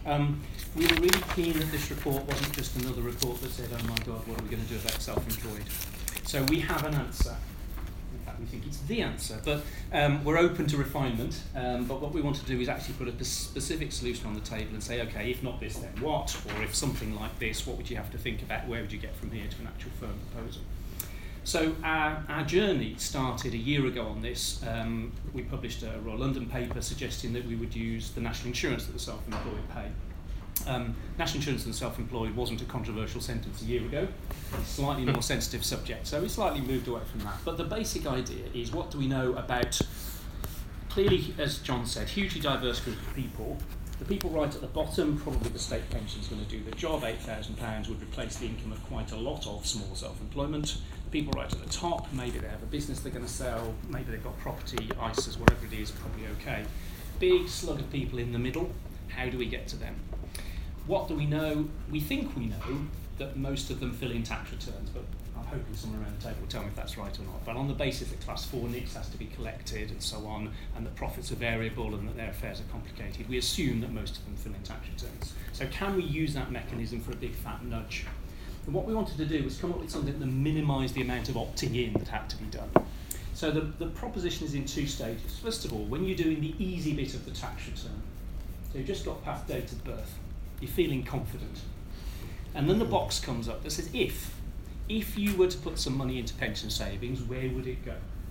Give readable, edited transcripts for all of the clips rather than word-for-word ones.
We were really keen that this report wasn't just another report that said, oh my God, what are we going to do about self-employed? So we have an answer. In fact, we think it's the answer, but we're open to refinement. But what we want to do is actually put a specific solution on the table and say, okay, if not this, then what? Or if something like this, what would you have to think about? Where would you get from here to an actual firm proposal? So our journey started a year ago on this. We published a Royal London paper suggesting that we would use the national insurance that the self-employed pay. National insurance and self-employed wasn't a controversial sentence a year ago. It's a slightly more sensitive subject, so we slightly moved away from that. But the basic idea is, what do we know about, clearly, as John said, hugely diverse group of people. The people right at the bottom, probably the state pension is going to do the job. £8,000 would replace the income of quite a lot of small self-employment. The people right at the top, maybe they have a business they're going to sell, maybe they've got property, ISAs, whatever it is, probably okay. Big slug of people in the middle, how do we get to them? What do we know? We think we know that most of them fill in tax returns, but I'm hoping someone around the table will tell me if that's right or not. But on the basis that Class 4 NICs has to be collected and so on, and that profits are variable and that their affairs are complicated, we assume that most of them fill in tax returns. So can we use that mechanism for a big fat nudge? And what we wanted to do was come up with something that minimised the amount of opting in that had to be done. So the proposition is in two stages. First of all, when you're doing the easy bit of the tax return, so you've just got past date of birth, you're feeling confident. And then the box comes up that says, if you were to put some money into pension savings, where would it go?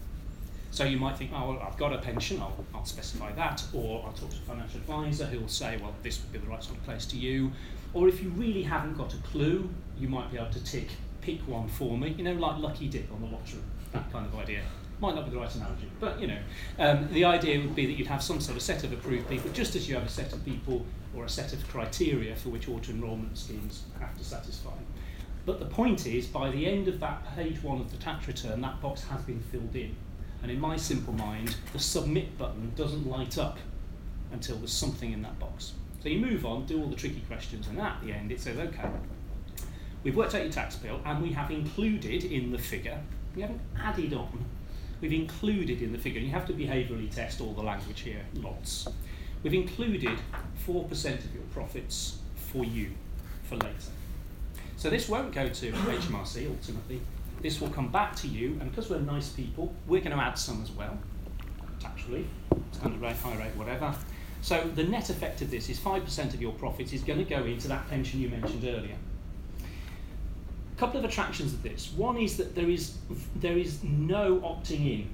So you might think, oh, well, I've got a pension, I'll specify that, or I'll talk to a financial advisor who will say, well, this would be the right sort of place to you. Or if you really haven't got a clue, you might be able to pick one for me, like Lucky Dip on the lottery, that kind of idea. Might not be the right analogy, but the idea would be that you'd have some sort of set of approved people, just as you have a set of people or a set of criteria for which auto-enrolment schemes have to satisfy. But the point is, by the end of that page one of the tax return, that box has been filled in. And in my simple mind, the submit button doesn't light up until there's something in that box. So you move on, do all the tricky questions, and at the end it says, okay, we've worked out your tax bill, and we have included in the figure, we haven't added on, we've included in the figure, and you have to behaviourally test all the language here, lots. We've included 4% of your profits for you, for later. So this won't go to HMRC ultimately. This will come back to you, and because we're nice people, we're going to add some as well. Tax relief, standard rate, high rate, whatever. So the net effect of this is 5% of your profits is going to go into that pension you mentioned earlier. A couple of attractions of this. One is that there is no opting in.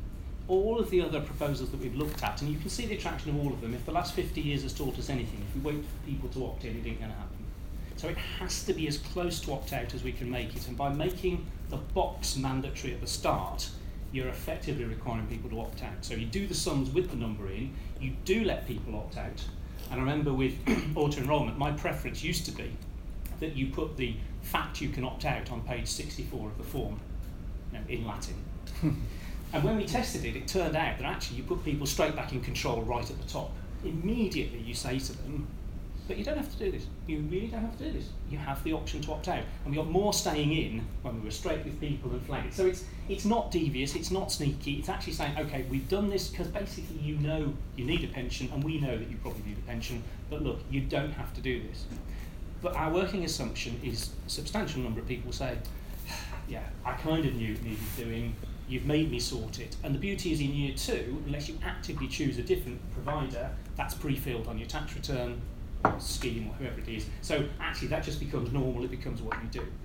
All of the other proposals that we've looked at, and you can see the attraction of all of them, if the last 50 years has taught us anything, if we wait for people to opt in, it ain't going to happen. So it has to be as close to opt-out as we can make it, and by making the box mandatory at the start, you're effectively requiring people to opt out. So you do the sums with the number in, you do let people opt out, and I remember with auto-enrolment, my preference used to be that you put the fact you can opt out on page 64 of the form, in Latin. And when we tested it, it turned out that actually you put people straight back in control right at the top. Immediately you say to them, but you don't have to do this. You really don't have to do this. You have the option to opt out. And we got more staying in when we were straight with people and flagged. So it's not devious, it's not sneaky, it's actually saying, okay, we've done this because basically you know you need a pension, and we know that you probably need a pension, but look, you don't have to do this. But our working assumption is a substantial number of people say, yeah, I kind of knew it needed doing, you've made me sort it. And the beauty is in year 2, unless you actively choose a different provider, that's pre-filled on your tax return, scheme, or whoever it is. So actually that just becomes normal, it becomes what you do.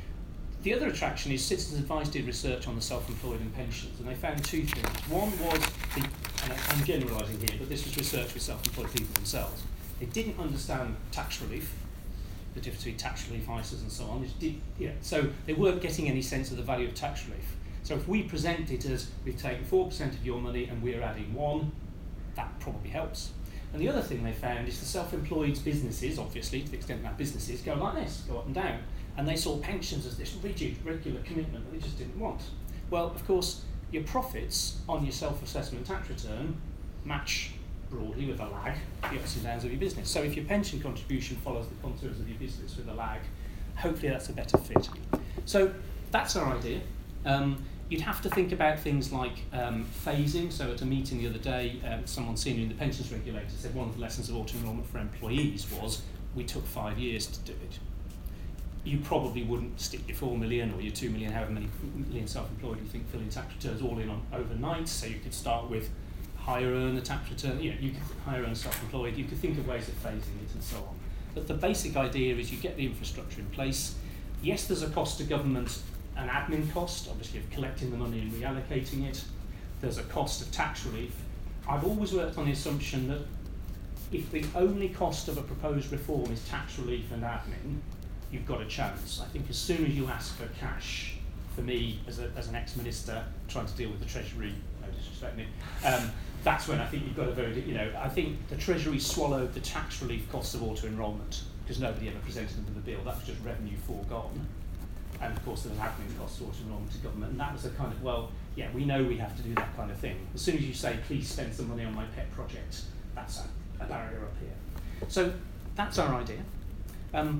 The other attraction is Citizens Advice did research on the self-employed and pensions, and they found two things. One was, and I'm generalising here, but this was research with self-employed people themselves. They didn't understand tax relief, the difference between tax relief, ISAs and so on. So they weren't getting any sense of the value of tax relief. So if we present it as we've taken 4% of your money and we're adding 1, that probably helps. And the other thing they found is the self-employed businesses, obviously, to the extent that businesses go like this, go up and down. And they saw pensions as this rigid, regular commitment that they just didn't want. Well, of course, your profits on your self-assessment tax return match broadly with a lag the ups and downs of your business. So if your pension contribution follows the contours of your business with a lag, hopefully that's a better fit. So that's our idea. You'd have to think about things like phasing. So at a meeting the other day, someone senior in the pensions regulator said one of the lessons of auto-enrolment for employees was we took 5 years to do it. You probably wouldn't stick your 4 million or your 2 million, however many million self-employed you think filling tax returns all in on overnight. So you could start with higher earner tax return, you could higher earner self-employed. You could think of ways of phasing it and so on. But the basic idea is you get the infrastructure in place. Yes, there's a cost to government, an admin cost, obviously, of collecting the money and reallocating it. There's a cost of tax relief. I've always worked on the assumption that if the only cost of a proposed reform is tax relief and admin, you've got a chance. I think as soon as you ask for cash, for me, as an ex-minister trying to deal with the Treasury, no disrespect me, that's when I think you've got a very, I think the Treasury swallowed the tax relief costs of auto-enrolment because nobody ever presented them with a bill. That was just revenue foregone. And of course there's an admin cost to auto-enrolment to government. And that was a kind of, well, yeah, we know we have to do that kind of thing. As soon as you say, please spend some money on my pet project, that's a barrier up here. So that's our idea.